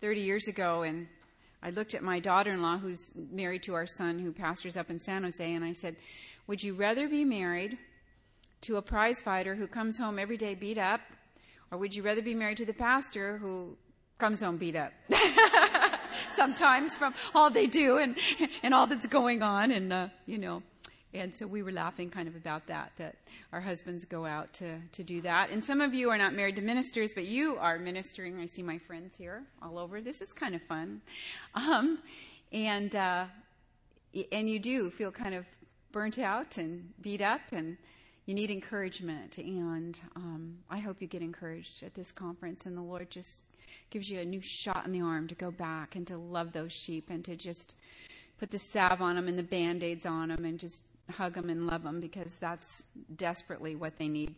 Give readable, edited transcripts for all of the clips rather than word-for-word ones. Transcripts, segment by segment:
30 years ago, and I looked at my daughter-in-law, who's married to our son, who pastors up in San Jose, and I said, would you rather be married to a prize fighter who comes home every day beat up, or would you rather be married to the pastor who comes home beat up sometimes from all they do and all that's going on? And, and so we were laughing kind of about that our husbands go out to do that. And some of you are not married to ministers, but you are ministering. I see my friends here all over. This is kind of fun. And you do feel kind of burnt out and beat up, and you need encouragement. And I hope you get encouraged at this conference, and the Lord just gives you a new shot in the arm to go back and to love those sheep and to just put the salve on them and the Band-Aids on them and just hug them and love them, because that's desperately what they need.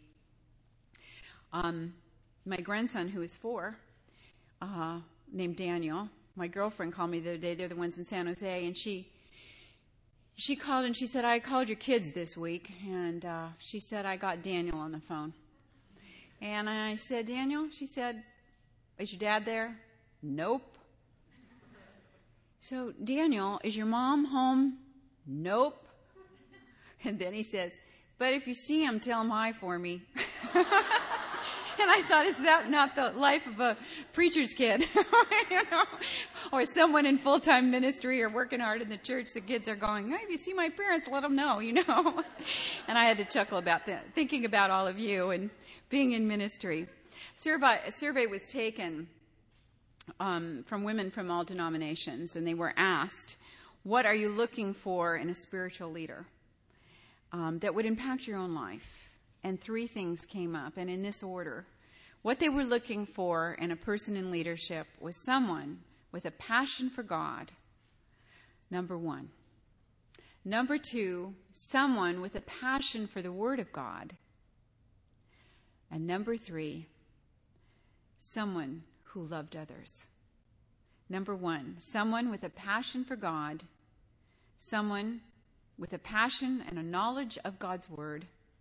My grandson, who is 4, named Daniel, my girlfriend called me the other day. They're the ones in San Jose, and she called and she said, I called your kids this week, and she said, I got Daniel on the phone. And I said, Daniel? She said, is your dad there? Nope. So, Daniel, is your mom home? Nope. And then he says, but if you see him, tell him hi for me. And I thought, is that not the life of a preacher's kid? Or someone in full-time ministry or working hard in the church, the kids are going, hey, if you see my parents, let them know, And I had to chuckle about that, thinking about all of you and being in ministry. A survey was taken from women from all denominations, and they were asked, what are you looking for in a spiritual leader that would impact your own life? And 3 things came up, and in this order. What they were looking for in a person in leadership was someone with a passion for God, number 1. Number 2, someone with a passion for the Word of God. And number 3, someone who loved others. Number 1, someone with a passion for God, someone with a passion and a knowledge of God's Word,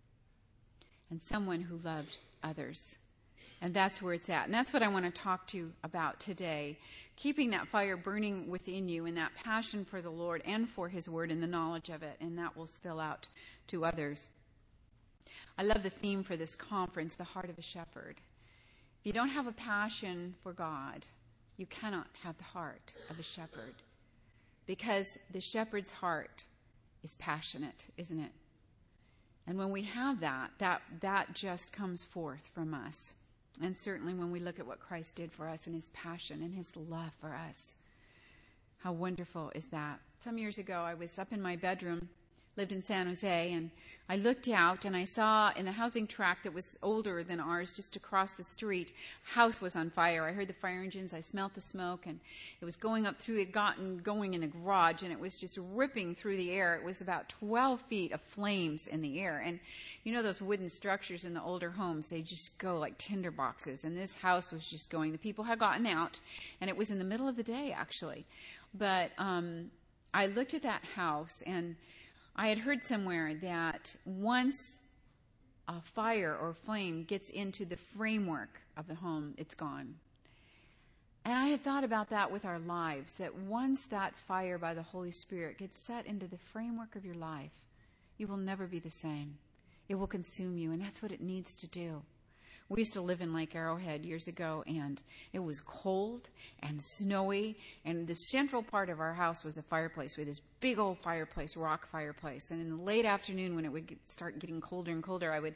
and someone who loved others. And that's where it's at. And that's what I want to talk to you about today. Keeping that fire burning within you and that passion for the Lord and for His Word and the knowledge of it. And that will spill out to others. I love the theme for this conference, the heart of a shepherd. If you don't have a passion for God, you cannot have the heart of a shepherd. Because the shepherd's heart is passionate, isn't it? And when we have that just comes forth from us. And certainly when we look at what Christ did for us and His passion and His love for us. How wonderful is that? Some years ago, I was up in my bedroom, lived in San Jose, and I looked out and I saw in the housing tract that was older than ours, just across the street, house was on fire. I heard the fire engines, I smelt the smoke, and it was going up through, it gotten going in the garage, and it was just ripping through the air. It was about 12 feet of flames in the air. And you know those wooden structures in the older homes, they just go like tinder boxes, and this house was just going. The people had gotten out, and it was in the middle of the day, actually. But I looked at that house, and I had heard somewhere that once a fire or flame gets into the framework of the home, it's gone. And I had thought about that with our lives, that once that fire by the Holy Spirit gets set into the framework of your life, you will never be the same. It will consume you, and that's what it needs to do. We used to live in Lake Arrowhead years ago, and it was cold and snowy, and the central part of our house was a fireplace. We had this big old fireplace, rock fireplace, and in the late afternoon when it would start getting colder and colder, I would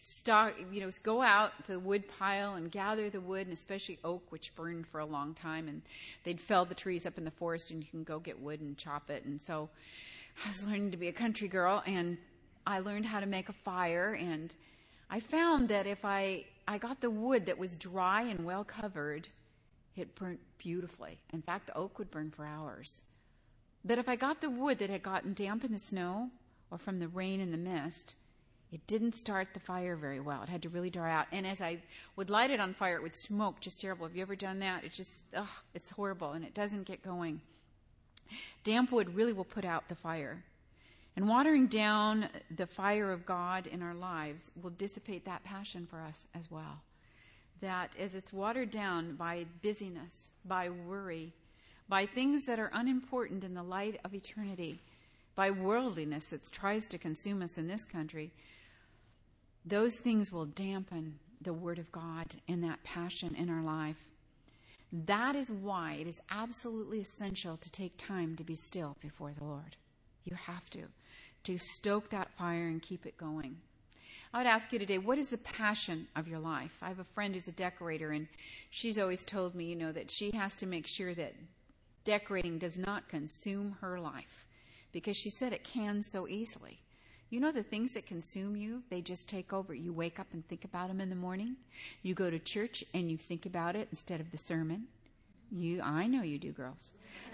go out to the wood pile and gather the wood, and especially oak, which burned for a long time, and they'd fell the trees up in the forest, and you can go get wood and chop it. And so I was learning to be a country girl, and I learned how to make a fire, and I found that if I got the wood that was dry and well covered, it burnt beautifully. In fact, the oak would burn for hours. But if I got the wood that had gotten damp in the snow or from the rain and the mist, it didn't start the fire very well. It had to really dry out. And as I would light it on fire, it would smoke just terrible. Have you ever done that? It's horrible, and it doesn't get going. Damp wood really will put out the fire. And watering down the fire of God in our lives will dissipate that passion for us as well. that as it's watered down by busyness, by worry, by things that are unimportant in the light of eternity, by worldliness that tries to consume us in this country, those things will dampen the Word of God and that passion in our life. That is why it is absolutely essential to take time to be still before the Lord. You have to stoke that fire and keep it going. I would ask you today, what is the passion of your life? I have a friend who's a decorator, and she's always told me, that she has to make sure that decorating does not consume her life, because she said it can so easily. The things that consume you, they just take over. You wake up and think about them in the morning. You go to church and you think about it instead of the sermon. I know you do, girls.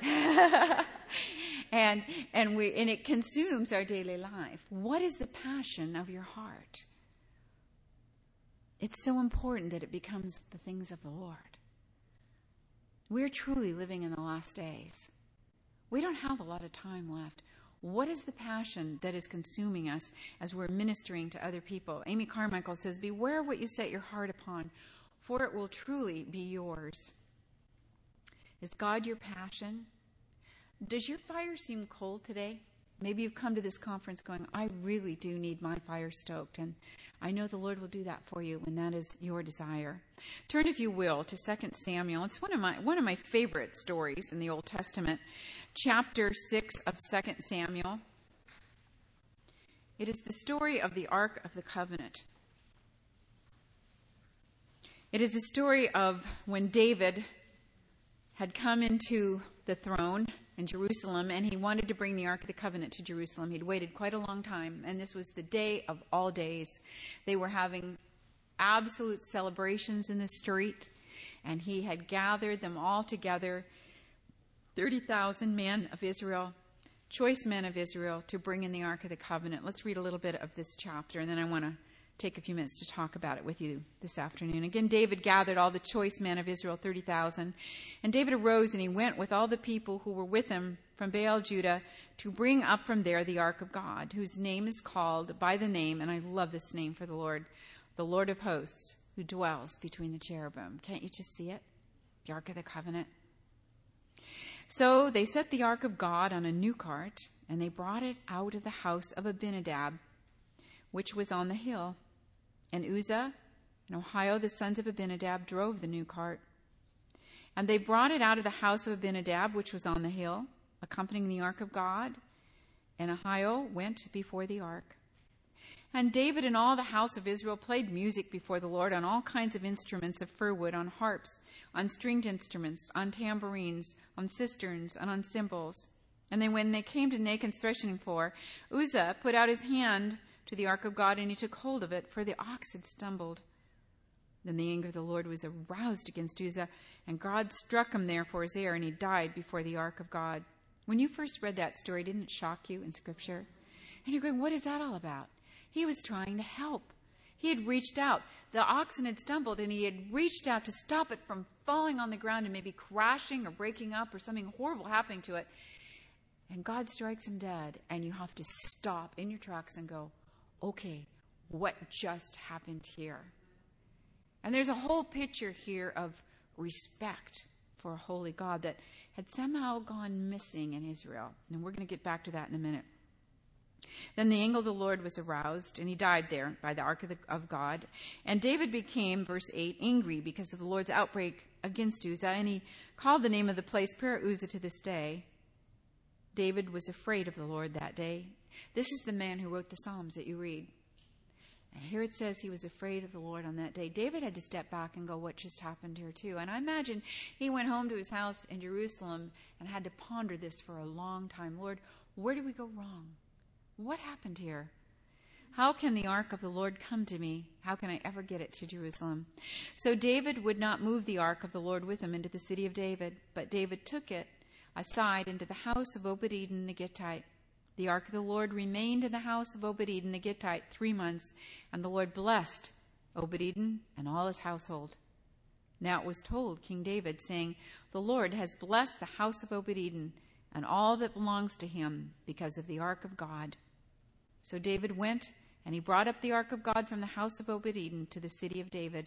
and it consumes our daily life. What is the passion of your heart? It's so important that it becomes the things of the Lord. We're truly living in the last days. We don't have a lot of time left. What is the passion that is consuming us as we're ministering to other people? Amy Carmichael says, "Beware what you set your heart upon, for it will truly be yours." Is God your passion? Does your fire seem cold today? Maybe you've come to this conference going, "I really do need my fire stoked," and I know the Lord will do that for you when that is your desire. Turn, if you will, to 2 Samuel. It's one of my favorite stories in the Old Testament, chapter 6 of 2 Samuel. It is the story of the Ark of the Covenant. It is the story of when David had come into the throne in Jerusalem, and he wanted to bring the Ark of the Covenant to Jerusalem. He'd waited quite a long time, and this was the day of all days. They were having absolute celebrations in the street, and he had gathered them all together, 30,000 men of Israel, choice men of Israel, to bring in the Ark of the Covenant. Let's read a little bit of this chapter, and then I want to take a few minutes to talk about it with you this afternoon. Again, David gathered all the choice men of Israel, 30,000. And David arose and he went with all the people who were with him from Baal Judah to bring up from there the Ark of God, whose name is called by the name, and I love this name for the Lord of hosts, who dwells between the cherubim. Can't you just see it? The Ark of the Covenant. So they set the Ark of God on a new cart, and they brought it out of the house of Abinadab, which was on the hill. And Uzzah and Ahio, the sons of Abinadab, drove the new cart. And they brought it out of the house of Abinadab, which was on the hill, accompanying the Ark of God. And Ahio went before the ark. And David and all the house of Israel played music before the Lord on all kinds of instruments of fir wood, on harps, on stringed instruments, on tambourines, on cisterns, and on cymbals. And when they came to Nachon's threshing floor, Uzzah put out his hand to the Ark of God, and he took hold of it, for the ox had stumbled. Then the anger of the Lord was aroused against Uzzah, and God struck him there for his error, and he died before the Ark of God. When you first read that story, didn't it shock you in Scripture? And you're going, what is that all about? He was trying to help. He had reached out. The oxen had stumbled, and he had reached out to stop it from falling on the ground and maybe crashing or breaking up or something horrible happening to it. And God strikes him dead, and you have to stop in your tracks and go, okay, what just happened here? And there's a whole picture here of respect for a holy God that had somehow gone missing in Israel. And we're going to get back to that in a minute. Then the angel of the Lord was aroused, and he died there by the Ark of God. And David became, verse 8, angry because of the Lord's outbreak against Uzzah, and he called the name of the place Per-Uzzah to this day. David was afraid of the Lord that day. This is the man who wrote the Psalms that you read. And here it says he was afraid of the Lord on that day. David had to step back and go, what just happened here too? And I imagine he went home to his house in Jerusalem and had to ponder this for a long time. Lord, where did we go wrong? What happened here? How can the ark of the Lord come to me? How can I ever get it to Jerusalem? So David would not move the ark of the Lord with him into the city of David, but David took it aside into the house of Obed-Edom the Gittite. The ark of the Lord remained in the house of Obed-Edom the Gittite 3 months, and the Lord blessed Obed-Edom and all his household. Now it was told King David, saying, the Lord has blessed the house of Obed-Edom and all that belongs to him because of the ark of God. So David went, and he brought up the ark of God from the house of Obed-Edom to the city of David,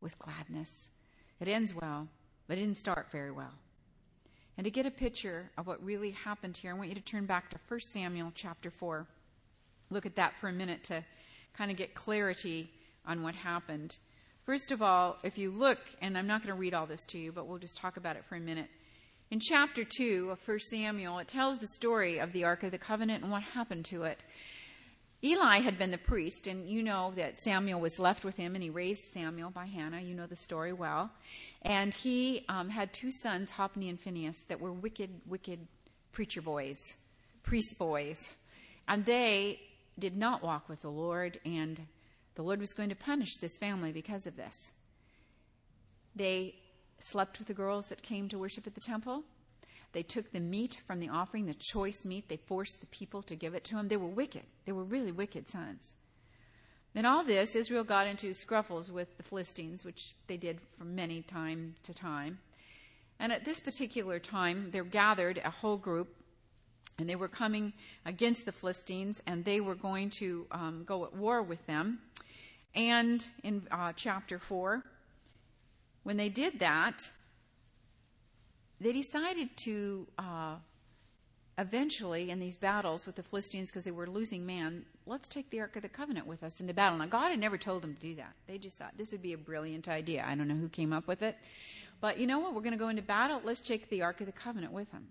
with gladness. It ends well, but it didn't start very well. And to get a picture of what really happened here, I want you to turn back to 1 Samuel chapter 4. Look at that for a minute to kind of get clarity on what happened. First of all, if you look, and I'm not going to read all this to you, but we'll just talk about it for a minute. In chapter 2 of 1 Samuel, it tells the story of the Ark of the Covenant and what happened to it. Eli had been the priest, and you know that Samuel was left with him, and he raised Samuel by Hannah. You know the story well. And he had two sons, Hophni and Phinehas, that were wicked preacher boys, priest boys. And they did not walk with the Lord, and the Lord was going to punish this family because of this. They slept with the girls that came to worship at the temple. They took the meat from the offering, the choice meat. They forced the people to give it to them. They were wicked. They were really wicked sons. In all this, Israel got into scruffles with the Philistines, which they did from many time to time. And at this particular time, there gathered a whole group, and they were coming against the Philistines, and they were going to go at war with them. And in chapter 4, when they did that, they decided to eventually, in these battles with the Philistines, because they were losing man, let's take the Ark of the Covenant with us into battle. Now, God had never told them to do that. They just thought this would be a brilliant idea. I don't know who came up with it. But you know what? We're going to go into battle. Let's take the Ark of the Covenant with them.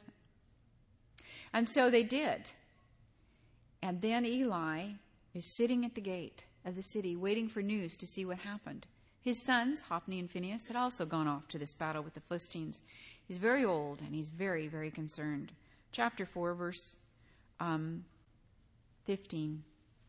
And so they did. And then Eli is sitting at the gate of the city waiting for news to see what happened. His sons, Hophni and Phinehas, had also gone off to this battle with the Philistines. He's very old, and he's very, very concerned. Chapter 4, verse 15.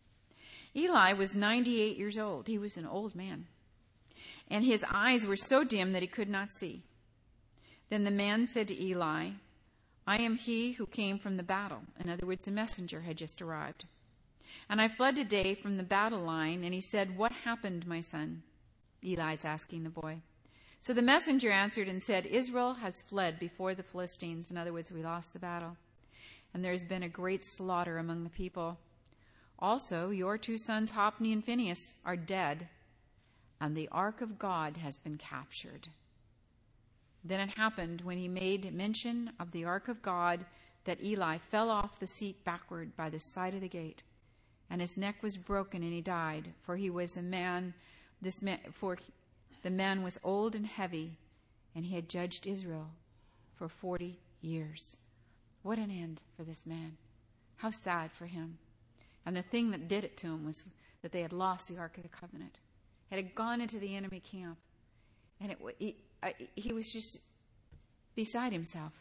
Eli was 98 years old. He was an old man. And his eyes were so dim that he could not see. Then the man said to Eli, I am he who came from the battle. In other words, a messenger had just arrived. And I fled today from the battle line. And he said, what happened, my son? Eli's asking the boy. So the messenger answered and said, Israel has fled before the Philistines. In other words, we lost the battle. And there has been a great slaughter among the people. Also, your two sons, Hophni and Phinehas, are dead, and the ark of God has been captured. Then it happened, when he made mention of the ark of God, that Eli fell off the seat backward by the side of the gate, and his neck was broken, and he died, for he was a man. The man was old and heavy, and he had judged Israel for 40 years. What an end for this man. How sad for him. And the thing that did it to him was that they had lost the Ark of the Covenant. It had gone into the enemy camp. And he was just beside himself.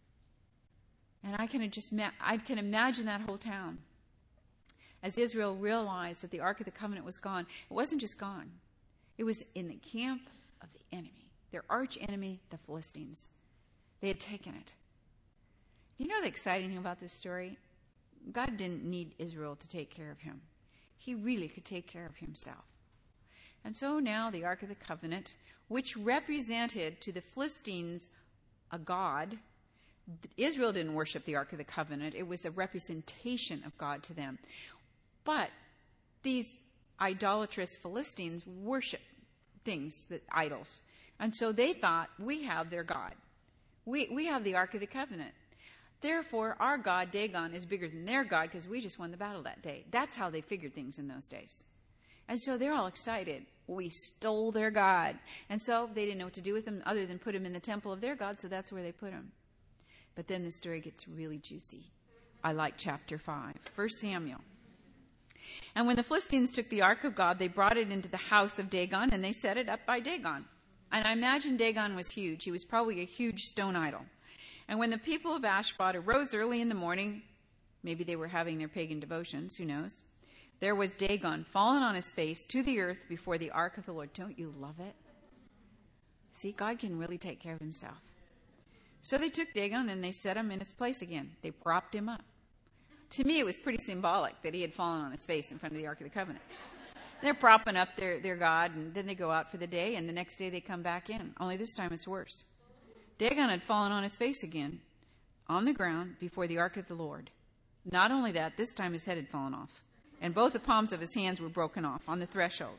And I can imagine that whole town. As Israel realized that the Ark of the Covenant was gone, it wasn't just gone. It was in the camp of the enemy, their arch enemy, the Philistines. They had taken it. You know the exciting thing about this story? God didn't need Israel to take care of him. He really could take care of himself. And so now the Ark of the Covenant, which represented to the Philistines a god. Israel didn't worship the Ark of the Covenant. It was a representation of God to them. But these idolatrous Philistines worship things, idols. And so they thought, we have their God. We have the Ark of the Covenant. Therefore, our God, Dagon, is bigger than their God because we just won the battle that day. That's how they figured things in those days. And so they're all excited. We stole their God. And so they didn't know what to do with him other than put him in the temple of their God, so that's where they put him. But then the story gets really juicy. I like chapter 5, 1 Samuel. And when the Philistines took the ark of God, they brought it into the house of Dagon, and they set it up by Dagon. And I imagine Dagon was huge. He was probably a huge stone idol. And when the people of Ashbod arose early in the morning, maybe they were having their pagan devotions, who knows, there was Dagon fallen on his face to the earth before the ark of the Lord. Don't you love it? See, God can really take care of himself. So they took Dagon and they set him in its place again. They propped him up. To me, it was pretty symbolic that he had fallen on his face in front of the Ark of the Covenant. They're propping up their God, and then they go out for the day, and the next day they come back in. Only this time it's worse. Dagon had fallen on his face again on the ground before the ark of the Lord. Not only that, this time his head had fallen off, and both the palms of his hands were broken off on the threshold.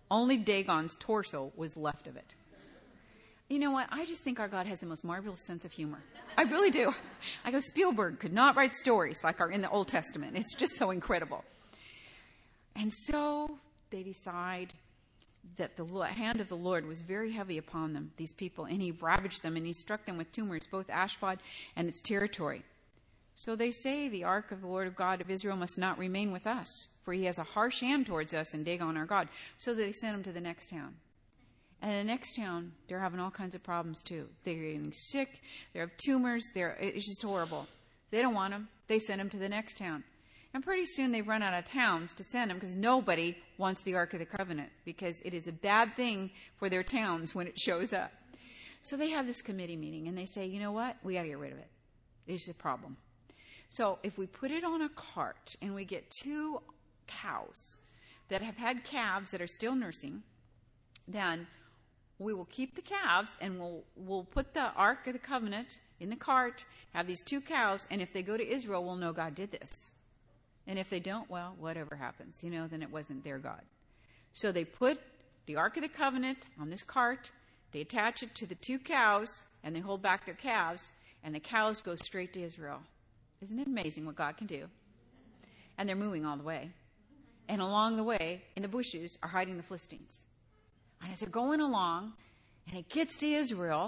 Only Dagon's torso was left of it. You know what? I just think our God has the most marvelous sense of humor. I really do. I go, Spielberg could not write stories like are in the Old Testament. It's just so incredible. And so they decide that the hand of the Lord was very heavy upon them, these people, and he ravaged them, and he struck them with tumors, both Ashdod and its territory. So they say the ark of the Lord of God of Israel must not remain with us, for he has a harsh hand towards us and Dagon our God. So they sent him to the next town. And in the next town, they're having all kinds of problems too. They're getting sick, they have tumors, it's just horrible. They don't want him. They send him to the next town. And pretty soon they run out of towns to send them because nobody wants the Ark of the Covenant because it is a bad thing for their towns when it shows up. So they have this committee meeting and they say, you know what? We got to get rid of it. It's a problem. So if we put it on a cart and we get 2 cows that have had calves that are still nursing, then we will keep the calves and we'll put the Ark of the Covenant in the cart, have these 2 cows, and if they go to Israel, we'll know God did this. And if they don't, well, whatever happens, then it wasn't their God. So they put the Ark of the Covenant on this cart, they attach it to the 2 cows, and they hold back their calves, and the cows go straight to Israel. Isn't it amazing what God can do? And they're moving all the way. And along the way, in the bushes, are hiding the Philistines. And as they're going along, and it gets to Israel,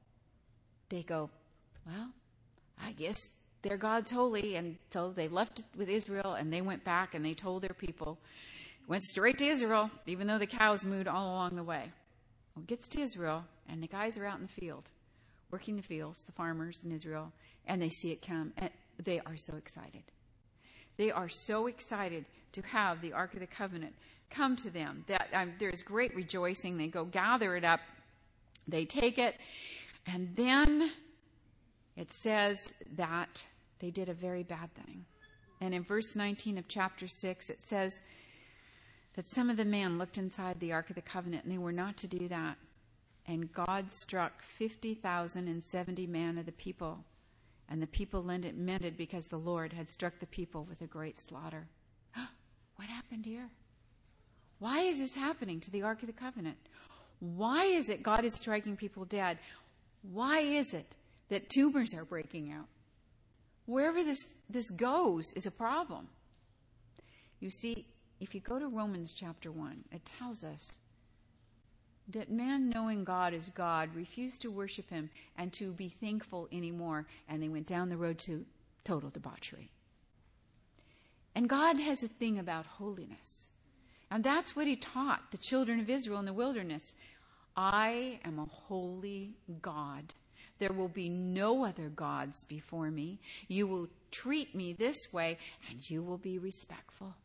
they go, well, I guess their God's holy. And so they left it with Israel, and they went back, and they told their people, went straight to Israel, even though the cows moved all along the way. Well, it gets to Israel, and the guys are out in the field, working the fields, the farmers in Israel, and they see it come, and they are so excited. They are so excited to have the Ark of the Covenant come to them that there's great rejoicing. They go gather it up, they take it, and then it says that they did a very bad thing. And in verse 19 of chapter 6, it says that some of the men looked inside the Ark of the Covenant, and they were not to do that. And God struck 50,070 men of the people. And the people lamented because the Lord had struck the people with a great slaughter. What happened here? Why is this happening to the Ark of the Covenant? Why is it God is striking people dead? Why is it that tumors are breaking out? Wherever this goes is a problem. You see, if you go to Romans chapter 1, it tells us that man, knowing God as God, refused to worship him and to be thankful anymore, and they went down the road to total debauchery. And God has a thing about holiness. And that's what he taught the children of Israel in the wilderness. I am a holy God. There will be no other gods before me. You will treat me this way, and you will be respectful.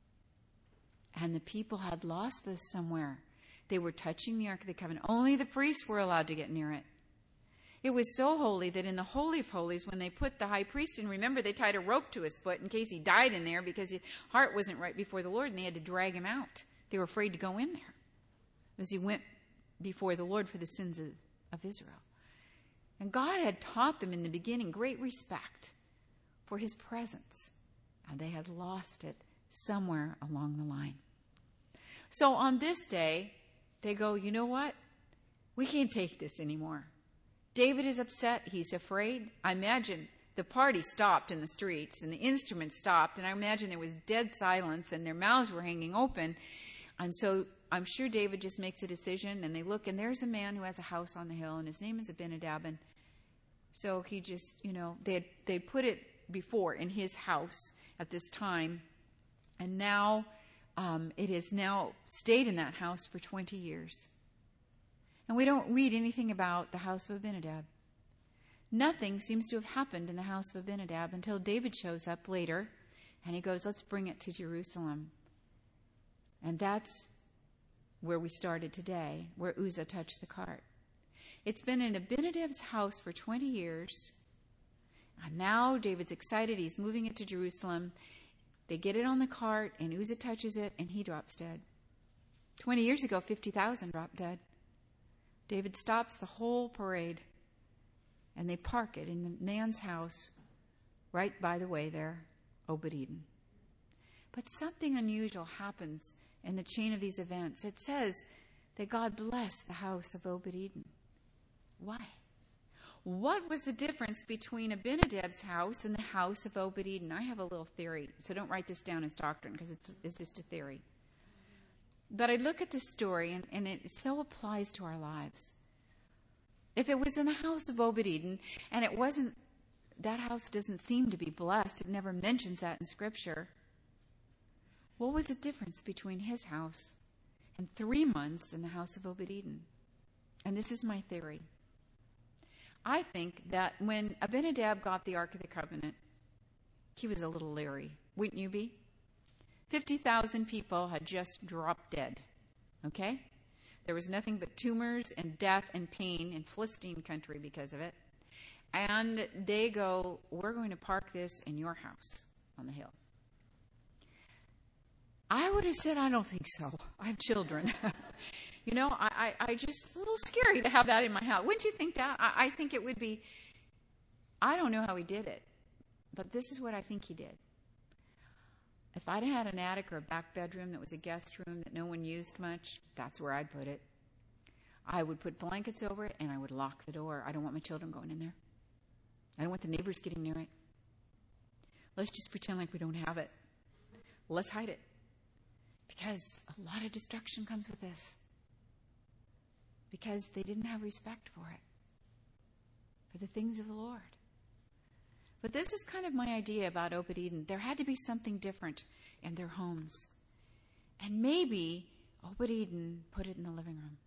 And the people had lost this somewhere. They were touching the Ark of the Covenant. Only the priests were allowed to get near it. It was so holy that in the Holy of Holies, when they put the high priest in, remember, they tied a rope to his foot in case he died in there because his heart wasn't right before the Lord, and they had to drag him out. They were afraid to go in there as he went before the Lord for the sins of Israel. And God had taught them in the beginning great respect for his presence, and they had lost it somewhere along the line. So on this day, they go, you know what? We can't take this anymore. David is upset. He's afraid. I imagine the party stopped in the streets and the instruments stopped, and I imagine there was dead silence and their mouths were hanging open. And so I'm sure David just makes a decision, and they look, and there's a man who has a house on the hill, and his name is Abinadab. And so he just, they put it before in his house at this time, and now it has now stayed in that house for 20 years. And we don't read anything about the house of Abinadab. Nothing seems to have happened in the house of Abinadab until David shows up later, and he goes, let's bring it to Jerusalem. And that's where we started today, where Uzzah touched the cart. It's been in Abinadab's house for 20 years, and now David's excited. He's moving it to Jerusalem. They get it on the cart, and Uzzah touches it, and he drops dead. 20 years ago, 50,000 dropped dead. David stops the whole parade, and they park it in the man's house right by the way there, Obed-Edom. But something unusual happens in the chain of these events. It says that God blessed the house of Obed-Edom. Why? What was the difference between Abinadab's house and the house of Obed-Edom? I have a little theory, so don't write this down as doctrine because it's just a theory. But I look at this story, and it so applies to our lives. If it was in the house of Obed-Edom, and it wasn't, that house doesn't seem to be blessed. It never mentions that in Scripture. What was the difference between his house and 3 months in the house of Obed-Edom? And this is my theory. I think that when Abinadab got the Ark of the Covenant, he was a little leery. Wouldn't you be? 50,000 people had just dropped dead. Okay? There was nothing but tumors and death and pain in Philistine country because of it. And they go, we're going to park this in your house on the hill. I would have said, I don't think so. I have children. You know, I just, a little scary to have that in my house. Wouldn't you think that? I think it would be, I don't know how he did it, but this is what I think he did. If I'd had an attic or a back bedroom that was a guest room that no one used much, that's where I'd put it. I would put blankets over it, and I would lock the door. I don't want my children going in there. I don't want the neighbors getting near it. Let's just pretend like we don't have it. Let's hide it. Because a lot of destruction comes with this. Because they didn't have respect for it. For the things of the Lord. But this is kind of my idea about Obed-Edom. There had to be something different in their homes. And maybe Obed-Edom put it in the living room.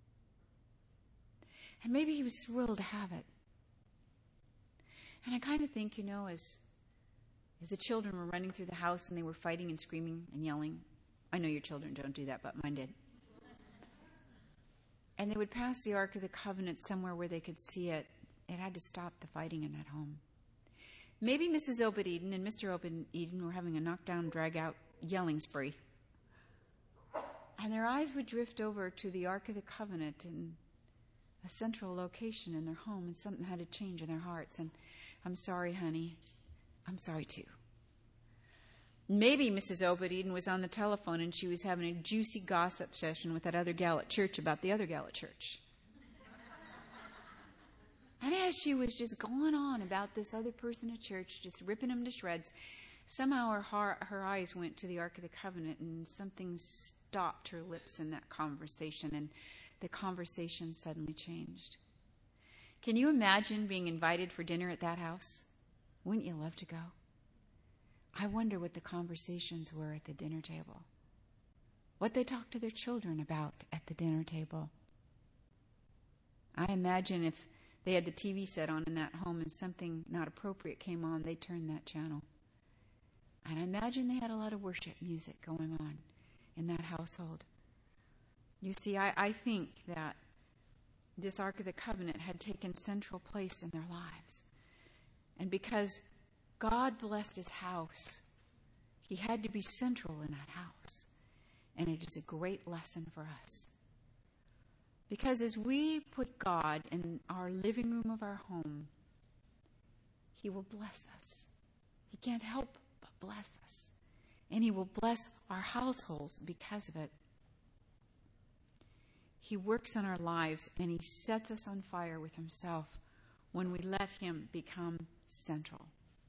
And maybe he was thrilled to have it. And I kind of think, you know, as the children were running through the house and they were fighting and screaming and yelling. I know your children don't do that, but mine did. And they would pass the Ark of the Covenant somewhere where they could see it. It had to stop the fighting in that home. Maybe Mrs. Obed-Edom and Mr. Obed-Edom were having a knockdown, drag-out yelling spree. And their eyes would drift over to the Ark of the Covenant in a central location in their home, and something had to change in their hearts. And I'm sorry, honey. I'm sorry, too. Maybe Mrs. Obed-Edom was on the telephone and she was having a juicy gossip session with that other gal at church about the other gal at church. And as she was just going on about this other person at church, just ripping him to shreds, somehow her eyes went to the Ark of the Covenant, and something stopped her lips in that conversation, and the conversation suddenly changed. Can you imagine being invited for dinner at that house? Wouldn't you love to go? I wonder what the conversations were at the dinner table. What they talked to their children about at the dinner table. I imagine if they had the TV set on in that home and something not appropriate came on, they'd turn that channel. And I imagine they had a lot of worship music going on in that household. You see, I think that this Ark of the Covenant had taken central place in their lives. And because God blessed his house, he had to be central in that house. And it is a great lesson for us. Because as we put God in our living room of our home, he will bless us. He can't help but bless us. And he will bless our households because of it. He works in our lives and he sets us on fire with himself when we let him become central.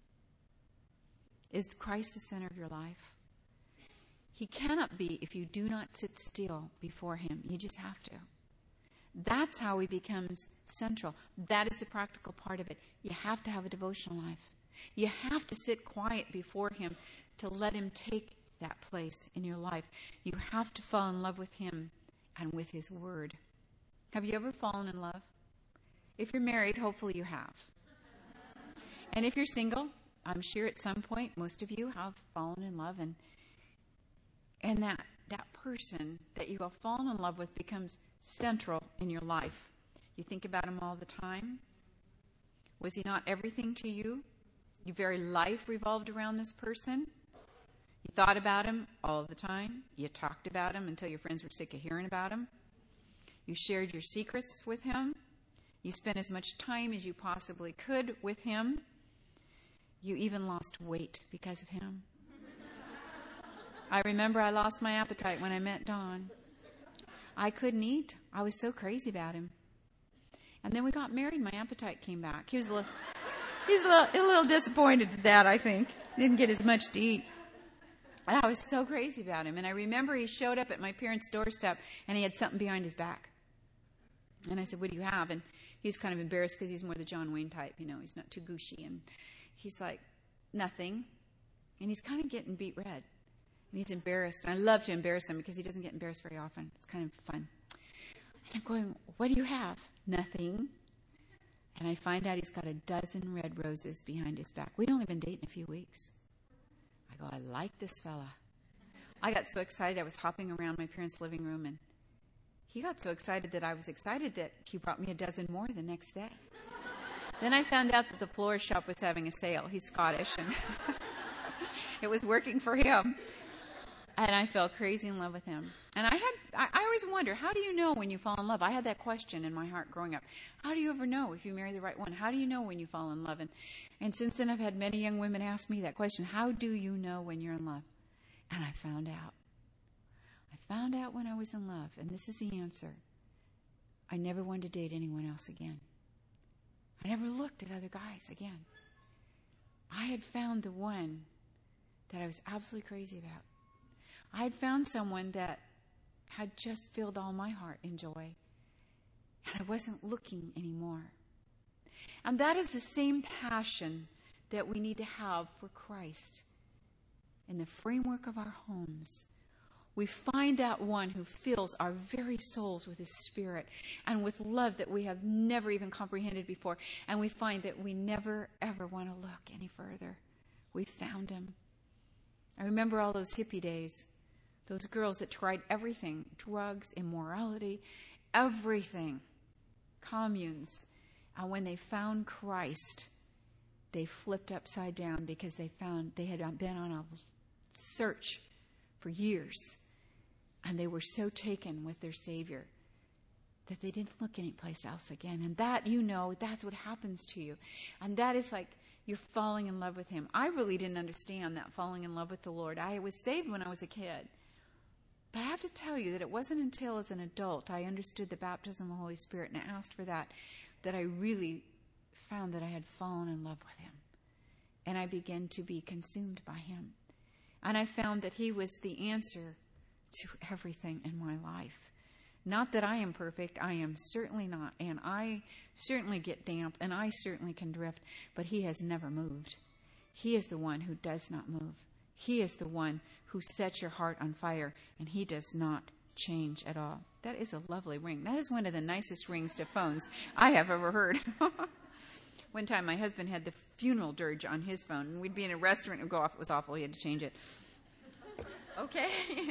Is Christ the center of your life? He cannot be if you do not sit still before him. You just have to. That's how he becomes central. That is the practical part of it. You have to have a devotional life. You have to sit quiet before him to let him take that place in your life. You have to fall in love with him and with his word. Have you ever fallen in love? If you're married, hopefully you have. And if you're single, I'm sure at some point most of you have fallen in love, and that person that you have fallen in love with becomes central in your life. You think about him all the time. Was he not everything to you? Your very life revolved around this person. You thought about him all the time. You talked about him until your friends were sick of hearing about him. You shared your secrets with him. You spent as much time as you possibly could with him. You even lost weight because of him. I remember I lost my appetite when I met Don. I couldn't eat. I was so crazy about him. And then we got married. My appetite came back. He's a little disappointed at that, I think. Didn't get as much to eat. And I was so crazy about him. And I remember he showed up at my parents' doorstep, and he had something behind his back. And I said, what do you have? And he's kind of embarrassed because he's more the John Wayne type. You know, he's not too gushy. And he's like, nothing. And he's kind of getting beet red. And he's embarrassed. And I love to embarrass him because he doesn't get embarrassed very often. It's kind of fun. And I'm going, what do you have? Nothing. And I find out he's got a dozen red roses behind his back. We'd only been dating a few weeks. I go, I like this fella. I got so excited. I was hopping around my parents' living room, and he got so excited that I was excited that he brought me a dozen more the next day. Then I found out that the florist shop was having a sale. He's Scottish, and it was working for him. And I fell crazy in love with him. And I always wonder, how do you know when you fall in love? I had that question in my heart growing up. How do you ever know if you marry the right one? How do you know when you fall in love? And since then, I've had many young women ask me that question. How do you know when you're in love? And I found out. I found out when I was in love. And this is the answer. I never wanted to date anyone else again. I never looked at other guys again. I had found the one that I was absolutely crazy about. I had found someone that had just filled all my heart in joy. And I wasn't looking anymore. And that is the same passion that we need to have for Christ. In the framework of our homes, we find that one who fills our very souls with His Spirit and with love that we have never even comprehended before. And we find that we never, ever want to look any further. We found Him. I remember all those hippie days. Those girls that tried everything, drugs, immorality, everything, communes. And when they found Christ, they flipped upside down because they had been on a search for years. And they were so taken with their Savior that they didn't look anyplace else again. And that, that's what happens to you. And that is like you're falling in love with Him. I really didn't understand that falling in love with the Lord. I was saved when I was a kid. But I have to tell you that it wasn't until as an adult I understood the baptism of the Holy Spirit and I asked for that I really found that I had fallen in love with Him. And I began to be consumed by Him. And I found that He was the answer to everything in my life. Not that I am perfect, I am certainly not. And I certainly get damp and I certainly can drift, but He has never moved. He is the one who does not move. He is the one who sets your heart on fire, and He does not change at all. That is a lovely ring. That is one of the nicest rings to phones I have ever heard. One time my husband had the funeral dirge on his phone, and we'd be in a restaurant and it would go off. It was awful. He had to change it. Okay.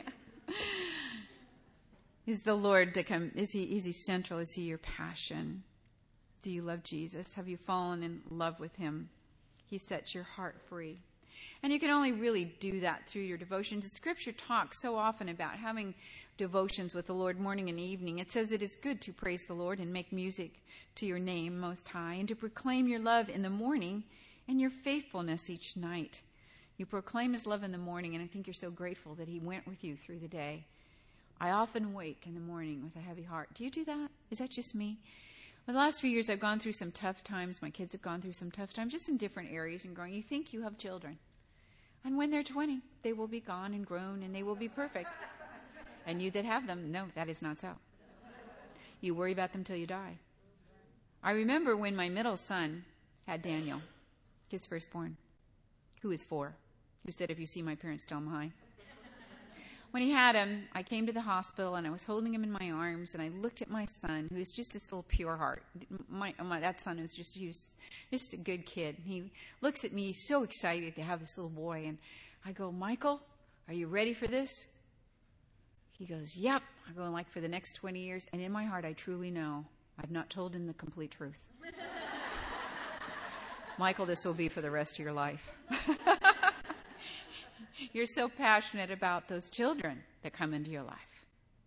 Is the Lord to come? Is He central? Is He your passion? Do you love Jesus? Have you fallen in love with Him? He sets your heart free. And you can only really do that through your devotions. The Scripture talks so often about having devotions with the Lord morning and evening. It says it is good to praise the Lord and make music to your name most high, and to proclaim your love in the morning and your faithfulness each night. You proclaim His love in the morning, and I think you're so grateful that He went with you through the day. I often wake in the morning with a heavy heart. Do you do that? Is that just me? Well, the last few years I've gone through some tough times. My kids have gone through some tough times, just in different areas and growing. You think you have children. And when they're 20, they will be gone and grown, and they will be perfect. And you that have them, no, that is not so. You worry about them till you die. I remember when my middle son had Daniel, his firstborn, who is 4, who said, if you see my parents, tell them hi. When he had him, I came to the hospital, and I was holding him in my arms, and I looked at my son, who was just this little pure heart. That son was just a good kid. He looks at me, he's so excited to have this little boy, and I go, Michael, are you ready for this? He goes, yep. I go, like for the next 20 years, and in my heart, I truly know I've not told him the complete truth. Michael, this will be for the rest of your life. You're so passionate about those children that come into your life.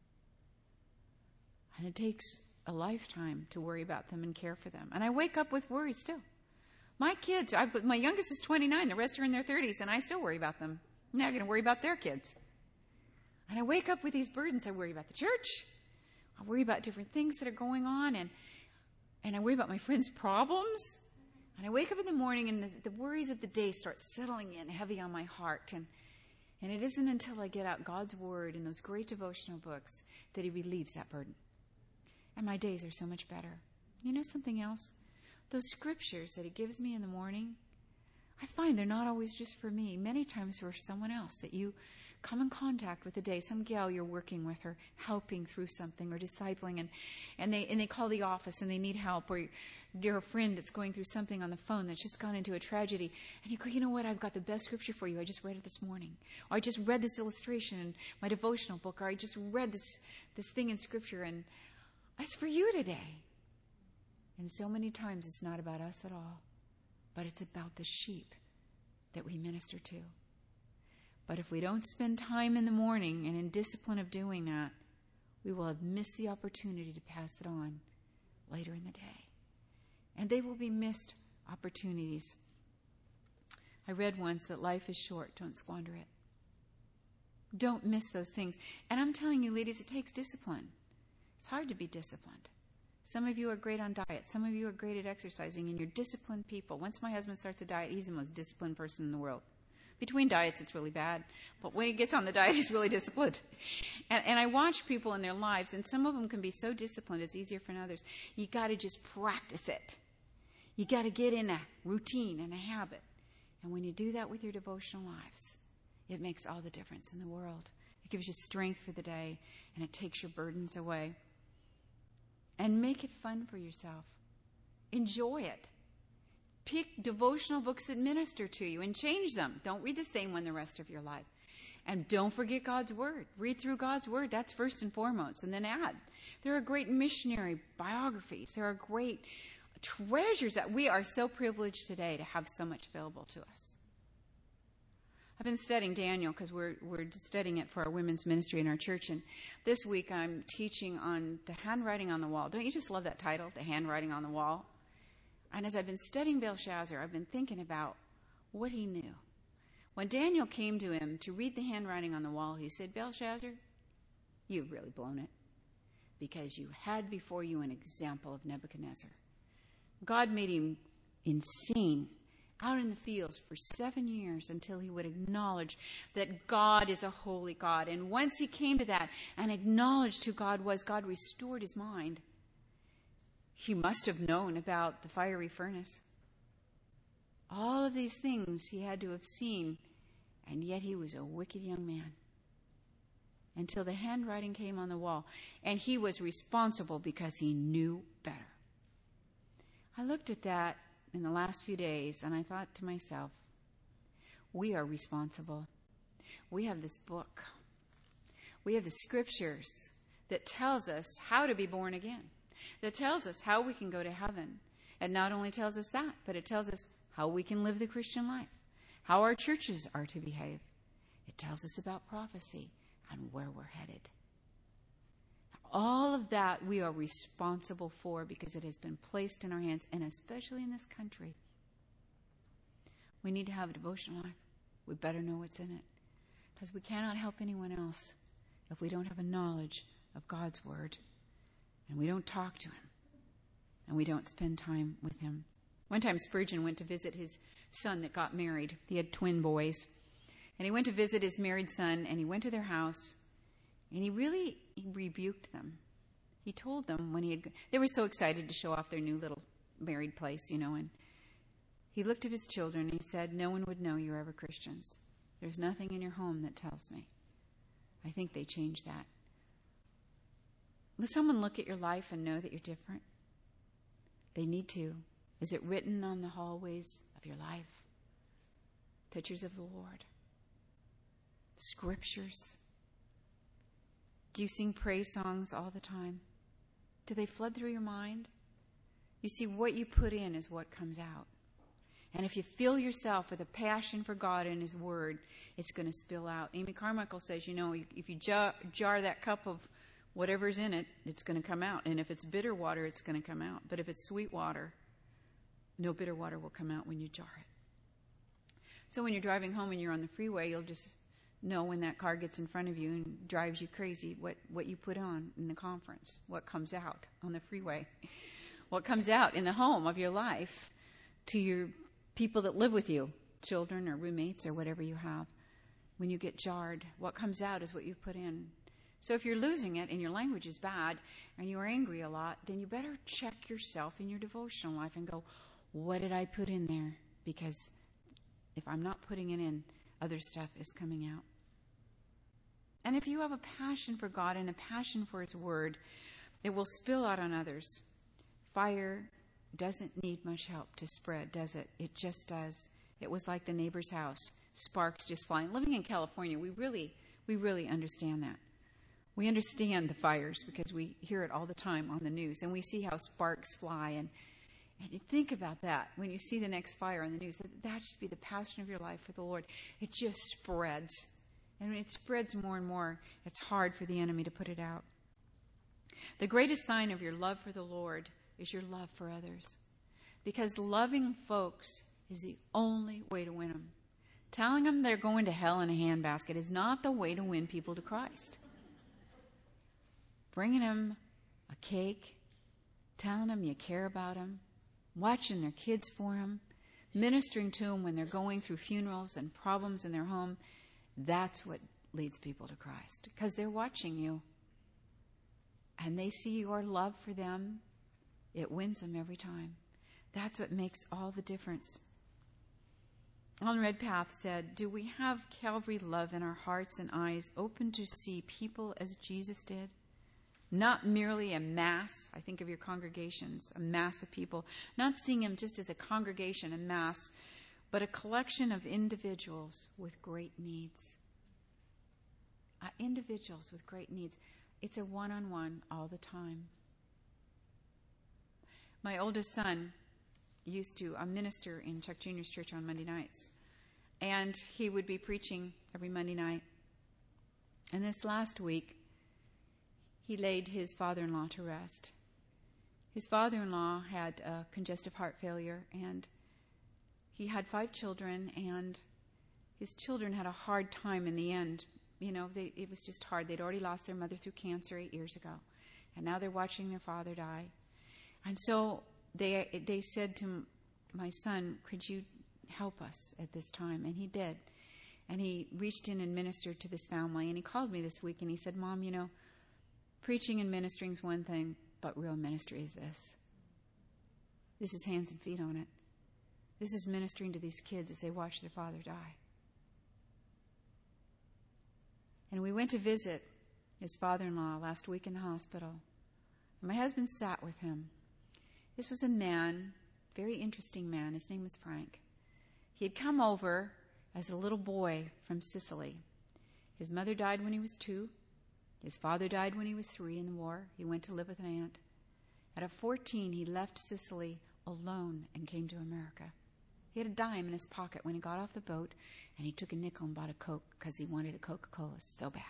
And it takes a lifetime to worry about them and care for them. And I wake up with worry still. My kids, my youngest is 29, the rest are in their 30s, and I still worry about them. I'm not going to worry about their kids. And I wake up with these burdens. I worry about the church. I worry about different things that are going on. And I worry about my friends' problems. And I wake up in the morning and the worries of the day start settling in heavy on my heart. And it isn't until I get out God's Word and those great devotional books that He relieves that burden. And my days are so much better. You know something else? Those scriptures that He gives me in the morning, I find they're not always just for me. Many times for someone else that you come in contact with a day, some gal you're working with or helping through something or discipling, and they call the office and they need help, or you're a friend that's going through something on the phone that's just gone into a tragedy, and you go, you know what, I've got the best scripture for you. I just read it this morning. Or I just read this illustration in my devotional book, or I just read this thing in scripture, and it's for you today. And so many times it's not about us at all, but it's about the sheep that we minister to. But if we don't spend time in the morning and in discipline of doing that, we will have missed the opportunity to pass it on later in the day. And they will be missed opportunities. I read once that life is short. Don't squander it. Don't miss those things. And I'm telling you, ladies, it takes discipline. It's hard to be disciplined. Some of you are great on diet. Some of you are great at exercising, and you're disciplined people. Once my husband starts a diet, he's the most disciplined person in the world. Between diets, it's really bad. But when he gets on the diet, he's really disciplined. And I watch people in their lives, and some of them can be so disciplined, it's easier for others. You got to just practice it. You got to get in a routine and a habit. And when you do that with your devotional lives, it makes all the difference in the world. It gives you strength for the day, and it takes your burdens away. And make it fun for yourself. Enjoy it. Pick devotional books that minister to you and change them. Don't read the same one the rest of your life. And don't forget God's Word. Read through God's Word. That's first and foremost. And then add. There are great missionary biographies. There are great treasures that we are so privileged today to have so much available to us. I've been studying Daniel because we're studying it for our women's ministry in our church. And this week I'm teaching on the handwriting on the wall. Don't you just love that title, The Handwriting on the Wall? And as I've been studying Belshazzar, I've been thinking about what he knew. When Daniel came to him to read the handwriting on the wall, he said, Belshazzar, you've really blown it, because you had before you an example of Nebuchadnezzar. God made him insane out in the fields for 7 years until he would acknowledge that God is a holy God. And once he came to that and acknowledged who God was, God restored his mind. He must have known about the fiery furnace. All of these things he had to have seen, and yet he was a wicked young man. Until the handwriting came on the wall, and he was responsible because he knew better. I looked at that in the last few days, and I thought to myself, we are responsible. We have this book. We have the scriptures that tells us how to be born again, that tells us how we can go to heaven. It not only tells us that, but it tells us how we can live the Christian life, how our churches are to behave. It tells us about prophecy and where we're headed. All of that we are responsible for because it has been placed in our hands, and especially in this country. We need to have a devotional life. We better know what's in it, because we cannot help anyone else if we don't have a knowledge of God's Word, and we don't talk to Him, and we don't spend time with Him. One time Spurgeon went to visit his son that got married. He had twin boys. And he went to visit his married son, and he went to their house, and he rebuked them. He told them they were so excited to show off their new little married place, and he looked at his children and he said, no one would know you're ever Christians. There's nothing in your home that tells me. I think they changed that. Will someone look at your life and know that you're different? They need to. Is it written on the hallways of your life? Pictures of the Lord. Scriptures. Do you sing praise songs all the time? Do they flood through your mind? You see, what you put in is what comes out. And if you fill yourself with a passion for God and His Word, it's going to spill out. Amy Carmichael says, if you jar that cup of whatever's in it, it's going to come out. And if it's bitter water, it's going to come out. But if it's sweet water, no bitter water will come out when you jar it. So when you're driving home and you're on the freeway, you'll just know when that car gets in front of you and drives you crazy what you put on in the conference, what comes out on the freeway, what comes out in the home of your life to your people that live with you, children or roommates or whatever you have. When you get jarred, what comes out is what you put in. So if you're losing it and your language is bad and you're angry a lot, then you better check yourself in your devotional life and go, what did I put in there? Because if I'm not putting it in, other stuff is coming out. And if you have a passion for God and a passion for His Word, it will spill out on others. Fire doesn't need much help to spread, does it? It just does. It was like the neighbor's house, sparks just flying. Living in California, we really understand that. We understand the fires because we hear it all the time on the news, and we see how sparks fly. And you think about that when you see the next fire on the news. That should be the passion of your life for the Lord. It just spreads. And when it spreads more and more, it's hard for the enemy to put it out. The greatest sign of your love for the Lord is your love for others. Because loving folks is the only way to win them. Telling them they're going to hell in a handbasket is not the way to win people to Christ. Bringing them a cake, telling them you care about them, watching their kids for them, ministering to them when they're going through funerals and problems in their home, that's what leads people to Christ. Because they're watching you. And they see your love for them. It wins them every time. That's what makes all the difference. Alan Redpath said, do we have Calvary love in our hearts and eyes open to see people as Jesus did? Not merely a mass, I think of your congregations, a mass of people. Not seeing them just as a congregation, a mass, but a collection of individuals with great needs. Individuals with great needs. It's a one-on-one all the time. My oldest son used to minister in Chuck Jr.'s church on Monday nights. And he would be preaching every Monday night. And this last week, he laid his father-in-law to rest. His father-in-law had congestive heart failure, and he had 5 children, and his children had a hard time in the end. You know, it was just hard. They'd already lost their mother through cancer 8 years ago, and now they're watching their father die. And so they said to my son, could you help us at this time? And he did. And he reached in and ministered to this family. And he called me this week and he said, Mom, you know, preaching and ministering is one thing, but real ministry is this. This is hands and feet on it. This is ministering to these kids as they watch their father die. And we went to visit his father-in-law last week in the hospital. And my husband sat with him. This was a man, very interesting man. His name was Frank. He had come over as a little boy from Sicily. His mother died when he was 2. His father died when he was 3 in the war. He went to live with an aunt. At 14, he left Sicily alone and came to America. He had a dime in his pocket when he got off the boat, and he took a nickel and bought a Coke because he wanted a Coca-Cola so bad.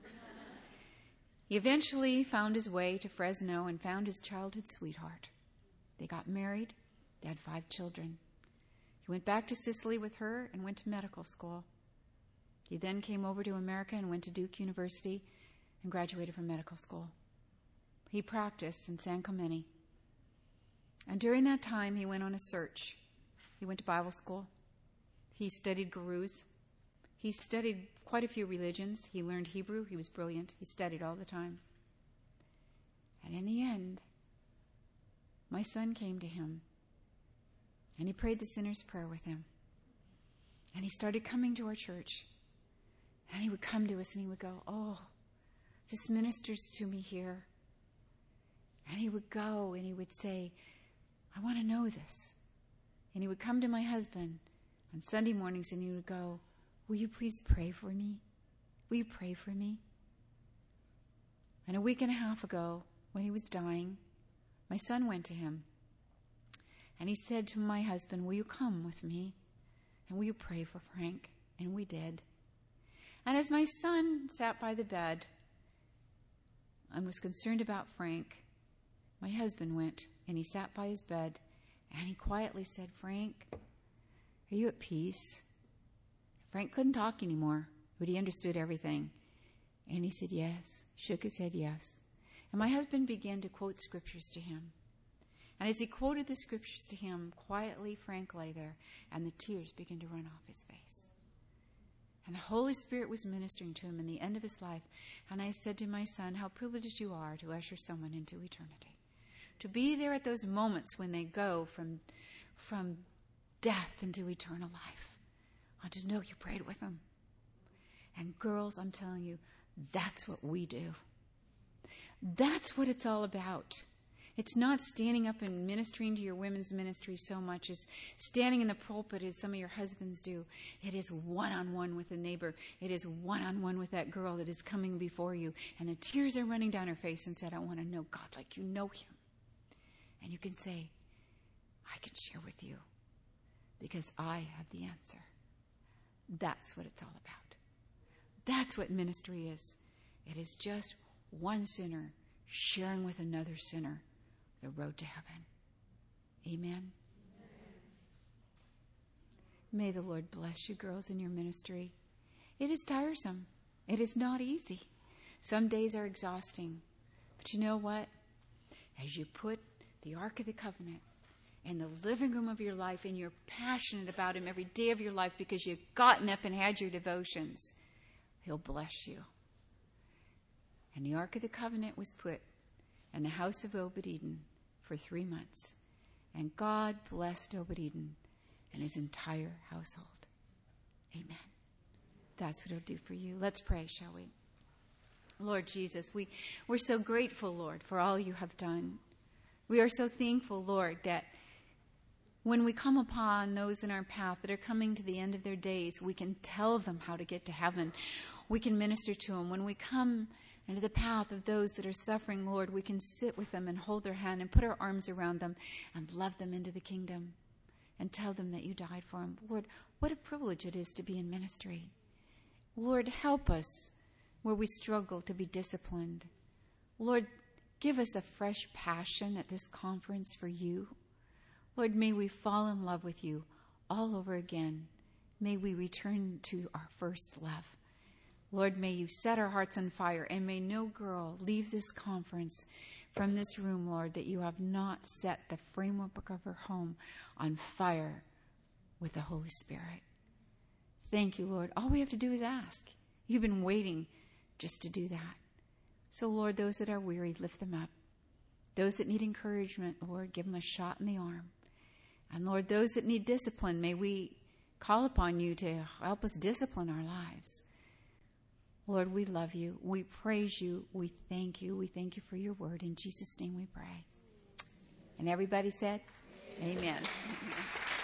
He eventually found his way to Fresno and found his childhood sweetheart. They got married. They had 5 children. He went back to Sicily with her and went to medical school. He then came over to America and went to Duke University and graduated from medical school. He practiced in San Clemente. And during that time, he went on a search. He went to Bible school. He studied gurus. He studied quite a few religions. He learned Hebrew. He was brilliant. He studied all the time. And in the end, my son came to him, and he prayed the sinner's prayer with him. And he started coming to our church. And he would come to us and he would go, oh, this ministers to me here. And he would go and he would say, I want to know this. And he would come to my husband on Sunday mornings and he would go, will you please pray for me? Will you pray for me? And a week and a half ago, when he was dying, my son went to him. And he said to my husband, will you come with me? And will you pray for Frank? And we did. And as my son sat by the bed and was concerned about Frank, my husband went and he sat by his bed and he quietly said, Frank, are you at peace? Frank couldn't talk anymore. But he understood everything. And he said, yes. Shook his head, yes. And my husband began to quote scriptures to him. And as he quoted the scriptures to him, quietly Frank lay there, and the tears began to run off his face. And the Holy Spirit was ministering to him in the end of his life. And I said to my son, how privileged you are to usher someone into eternity. To be there at those moments when they go from death into eternal life. I just know you prayed with them. And girls, I'm telling you, that's what we do. That's what it's all about. It's not standing up and ministering to your women's ministry so much as standing in the pulpit as some of your husbands do. It is one-on-one with a neighbor. It is one-on-one with that girl that is coming before you. And the tears are running down her face and said, I want to know God like you know him. And you can say, I can share with you because I have the answer. That's what it's all about. That's what ministry is. It is just one sinner sharing with another sinner the road to heaven. Amen. May the Lord bless you, girls, in your ministry. It is tiresome. It is not easy. Some days are exhausting. But you know what? As you put the Ark of the Covenant in the living room of your life and you're passionate about him every day of your life because you've gotten up and had your devotions, he'll bless you. And the Ark of the Covenant was put in the house of Obed-Edom for 3 months. And God blessed Obed-Edom and his entire household. Amen. That's what he'll do for you. Let's pray, shall we? Lord Jesus, we're so grateful, Lord, for all you have done. We are so thankful, Lord, that when we come upon those in our path that are coming to the end of their days, we can tell them how to get to heaven. We can minister to them. When we come into the path of those that are suffering, Lord, we can sit with them and hold their hand and put our arms around them and love them into the kingdom and tell them that you died for them. Lord, what a privilege it is to be in ministry. Lord, help us where we struggle to be disciplined. Lord, give us a fresh passion at this conference for you. Lord, may we fall in love with you all over again. May we return to our first love. Lord, may you set our hearts on fire, and may no girl leave this conference from this room, Lord, that you have not set the framework of her home on fire with the Holy Spirit. Thank you, Lord. All we have to do is ask. You've been waiting just to do that. So, Lord, those that are weary, lift them up. Those that need encouragement, Lord, give them a shot in the arm. And, Lord, those that need discipline, may we call upon you to help us discipline our lives. Lord, we love you. We praise you. We thank you. We thank you for your word. In Jesus' name we pray. And everybody said, Amen. Amen.